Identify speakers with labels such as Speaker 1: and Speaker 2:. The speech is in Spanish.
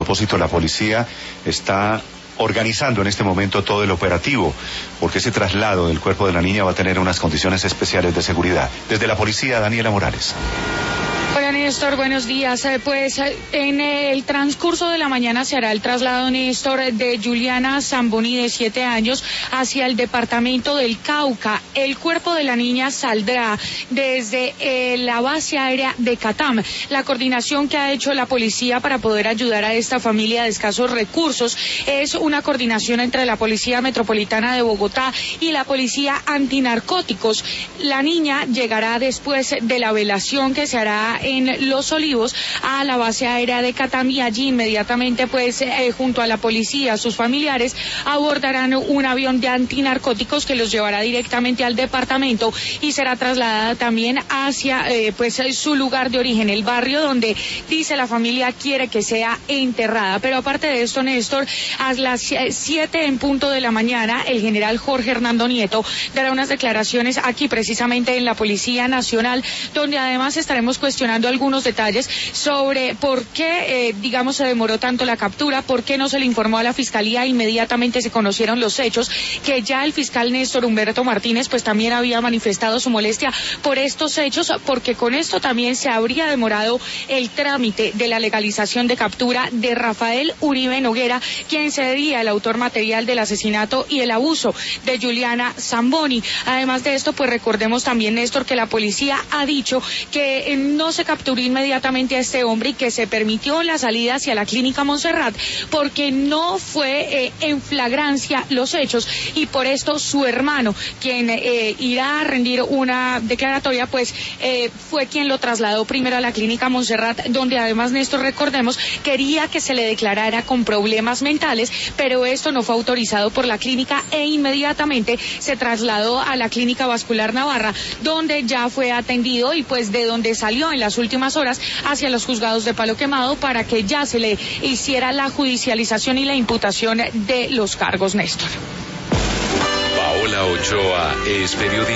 Speaker 1: propósito, la policía está organizando en este momento todo el operativo, porque ese traslado del cuerpo de la niña va a tener unas condiciones especiales de seguridad. Desde la policía, Daniela Morales.
Speaker 2: Hola Néstor, buenos días. Pues en el transcurso de la mañana se hará el traslado, Néstor, de Juliana Zamboni, de 7 años, hacia el departamento del Cauca. El cuerpo de la niña saldrá desde la base aérea de Catam. La coordinación que ha hecho la policía para poder ayudar a esta familia de escasos recursos es una coordinación entre la Policía Metropolitana de Bogotá y la Policía Antinarcóticos. La niña llegará después de la velación que se hará en Los Olivos a la base aérea de Catam, y allí inmediatamente junto a la policía, sus familiares abordarán un avión de antinarcóticos que los llevará directamente al departamento y será trasladada también hacia su lugar de origen, el barrio donde dice la familia quiere que sea enterrada. Pero aparte de esto, Néstor, a las 7 en punto de la mañana, el general Jorge Hernando Nieto dará unas declaraciones aquí precisamente en la Policía Nacional, donde además estaremos cuestionando algunos detalles sobre por qué, se demoró tanto la captura, por qué no se le informó a la Fiscalía inmediatamente se conocieron los hechos, que ya el fiscal Néstor Humberto Martínez pues también había manifestado su molestia por estos hechos, porque con esto también se habría demorado el trámite de la legalización de captura de Rafael Uribe Noguera, quien sería el autor material del asesinato y el abuso de Juliana Zamboni. Además de esto, pues recordemos también, Néstor, que la policía ha dicho que no se capturó inmediatamente a este hombre y que se permitió la salida hacia la clínica Montserrat porque no fue en flagrancia los hechos, y por esto su hermano, quien irá a rendir una declaratoria, fue quien lo trasladó primero a la clínica Montserrat, donde además, Néstor, recordemos, quería que se le declarara con problemas mentales, pero esto no fue autorizado por la clínica e inmediatamente se trasladó a la clínica vascular Navarra, donde ya fue atendido y de donde salió en las últimas horas hacia los juzgados de Palo Quemado para que ya se le hiciera la judicialización y la imputación de los cargos, Néstor.
Speaker 3: Paola Ochoa es periodista.